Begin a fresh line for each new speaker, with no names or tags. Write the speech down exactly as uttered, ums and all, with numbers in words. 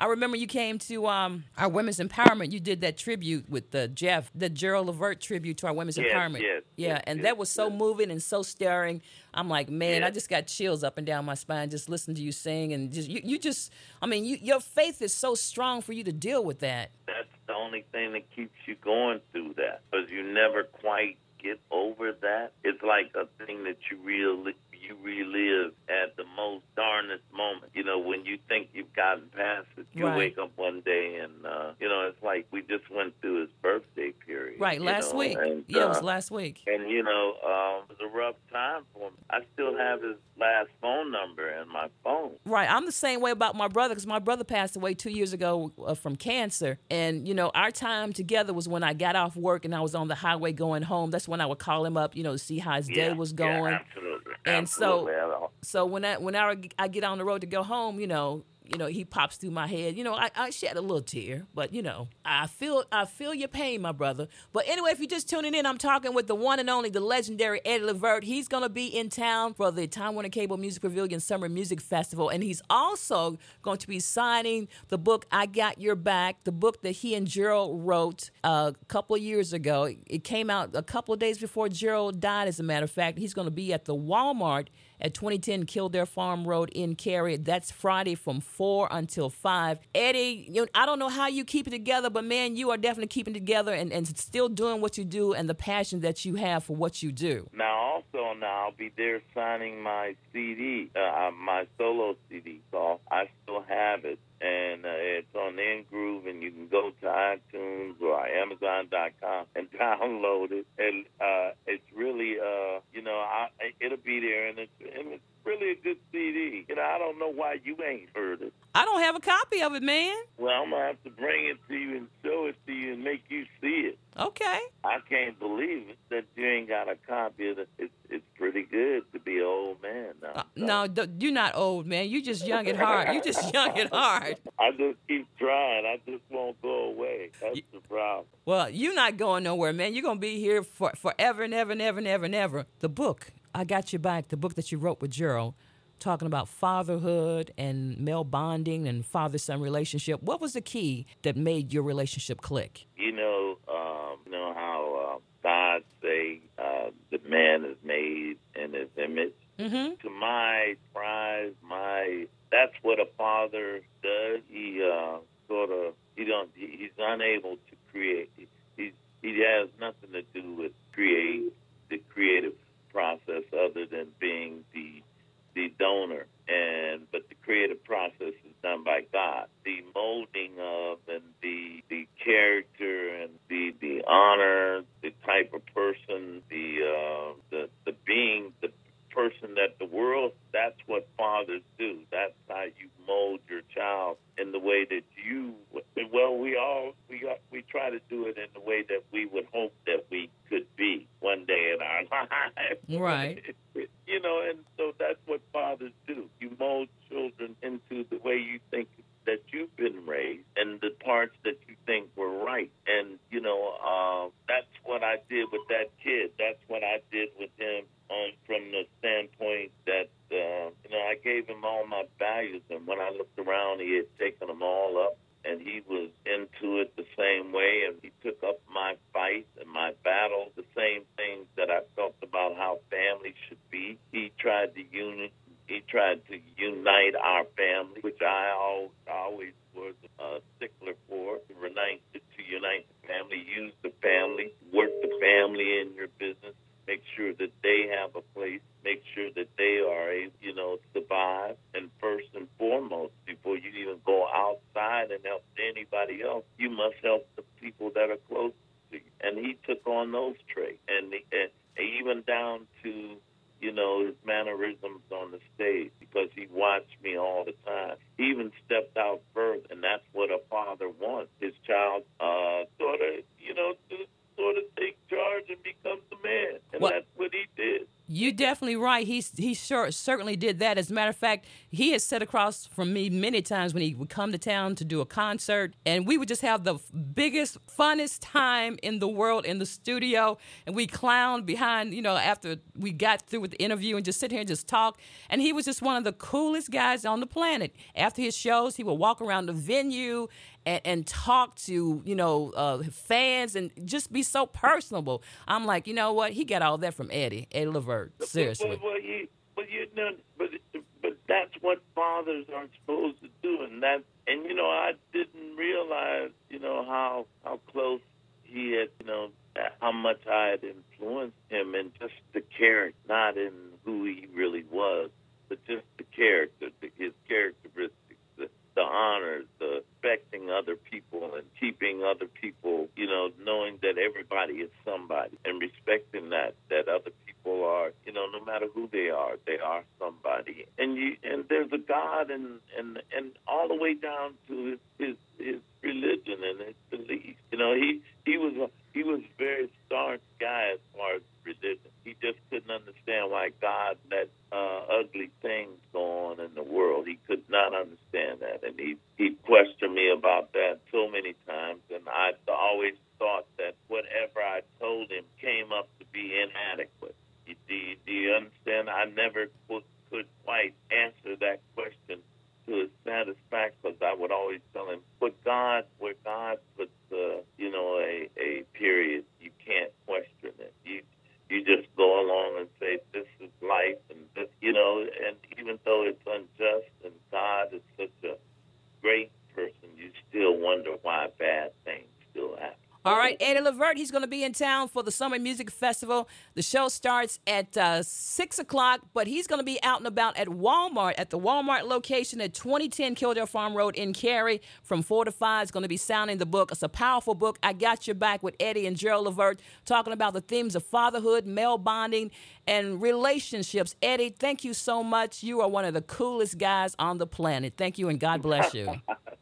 I remember you came to um, our Women's Empowerment. You did that tribute with the Jeff, the Gerald Levert tribute to our Women's
Yes,
Empowerment.
yes,
yeah,
yes,
and
yes,
that was so
yes.
moving and so stirring. I'm like, man, I
Yes.
just got chills up and down my spine just listening to you sing, and just you, you just, I mean, you, your faith is so strong for you to deal with that.
That's the only thing that keeps you going through that, because you never quite get over that. It's like a thing that you really you relive at the most darnest moment. You know, when you think you've gotten past it, you
Right.
wake up one day and, uh, you know, it's like we just went through his birthday period.
Right,
you
last
know,
week.
And,
yeah, it was
uh,
last week.
And, you know, um, it was a rough time for him. I still have his last phone number in my phone.
Right, I'm the same way about my brother because my brother passed away two years ago uh, from cancer. And, you know, our time together was when I got off work and I was on the highway going home. That's when I would call him up, you know, to see how his
Yeah,
day was going.
Yeah, absolutely.
And
absolutely.
so, so when I when I, I get on the road to go home, you know, you know, he pops through my head. You know, I, I shed a little tear, but you know, I feel I feel your pain, my brother. But anyway, if you're just tuning in, I'm talking with the one and only, the legendary Eddie Levert. He's gonna be in town for the Time Warner Cable Music Pavilion Summer Music Festival, and he's also going to be signing the book "I Got Your Back," the book that he and Gerald wrote uh, a couple of years ago. It came out a couple of days before Gerald died. As a matter of fact, he's going to be at the Walmart at twenty ten Kildare Farm Road in Cary. That's Friday from four until five. Eddie, you know, I don't know how you keep it together, but man, you are definitely keeping it together and, and still doing what you do and the passion that you have for what you do.
Now, also, now I'll be there signing my C D, uh, my solo C D. So I still have it, and uh, it's on InGroove, and you can go to iTunes or Amazon dot com and download it. And uh, it's really, uh, you know, I, it'll be there, and it's, and it's really a good C D. You know, I don't know why you ain't heard it.
I don't have a copy of it, man.
Well, I'm going to have to bring it to you and show it to you and make you see it.
Okay.
I can't believe it that you ain't got a copy of it. It's, it's pretty good to be an old man now.
Uh,
So.
no, d- you're not old, man. You just young at heart. You just young at heart.
I just keep trying. I just won't go away. That's the problem.
Well, you're not going nowhere, man. You're going to be here for forever and ever and ever and ever and ever. The book, I Got Your Back, the book that you wrote with Gerald, talking about fatherhood and male bonding and father-son relationship. What was the key that made your relationship click?
You know, um, you know how uh, God say uh, the man is made in his image?
Mm-hmm.
To my surprise, my that's what a father does. He uh, sort of he don't he, he's unable to create. He, he he has nothing to do with create the creative process other than being the the donor, and but the creative process is done by God. The molding of and the the character and the the honor, the type of person, the uh, the the being, the person that the world. That's what fathers do. That's how you mold your child in the way that you. Well, we all we got, we try to do it in the way that we would hope that we could be one day in our lives.
Right.
You know, and so that's what fathers do. You mold children into the way you think that you've been raised and the parts that you think were right. And, you know, uh, that's what I did with that kid. That's what I did with him um, from the standpoint that, uh, you know, I gave him all my values. And when I looked around, he had taken them all up. And he was into it the same way, and he took up my fight and my battle, the same things that I felt about how family should be. He tried to uni- he tried to unite our family, which I always was a stickler for, to unite, to unite the family, use the family, work the family in your business, make sure that they have a place, make sure that they are able, you know, survive. And first and foremost, before you even go outside and help anybody else, you must help the people that are close to you. And he took on those traits, and, and even down to, you know, his mannerisms on the stage, because he watched me all the time. He even stepped out further, and that's what a father wants. His child uh, sort of, you know, to sort of take charge and become the man. And
Well,
that's what he did.
You definitely right. He's he sure certainly did that. As a matter of fact, he has sat across from me many times when he would come to town to do a concert, and we would just have the biggest, funnest time in the world in the studio, and we clowned behind, you know, after we got through with the interview and just sit here and just talk. And he was just one of the coolest guys on the planet. After his shows, he would walk around the venue and, and talk to, you know, uh, fans and just be so personable. I'm like, you know what? He got all that from Eddie, Eddie Levert. Seriously.
Well, well, you, well, you know, but but that's what fathers are supposed to do, and that, and you know, I didn't realize, you know, how how close he had, you know, how much I had influenced him, and just the character, not in who he really was, but just the character, the, his characteristics. The honors, the respecting other people and keeping other people, you know, knowing that everybody is somebody and respecting that, that other people are, you know, no matter who they are, they are somebody. And you, and there's a God, and, and, and all the way down to his, his, his religion and his beliefs. You know, he, he was a, he was a very staunch guy as far as religion. He just couldn't understand why God let uh, ugly things go on in the world. He could not understand that, and he he questioned me about that so many times. And I always thought that whatever I told him came up to be inadequate. Do you, do you understand? I never could, could quite answer that question to his satisfaction, because I would always tell him, "But God, where God puts, uh, you know, a, a period, you can't question it. You you just go along and say, this is life, and this, you know, and even though it's unjust and God is such a great person, you still wonder why bad things still happen."
All right, Eddie Levert, he's going to be in town for the Summer Music Festival. The show starts at uh, six o'clock, but he's going to be out and about at Walmart, at the Walmart location at twenty ten Kildare Farm Road in Cary from four to five. It's going to be sounding the book. It's a powerful book, I Got Your Back, with Eddie and Gerald Levert, talking about the themes of fatherhood, male bonding, and relationships. Eddie, thank you so much. You are one of the coolest guys on the planet. Thank you, and God bless you.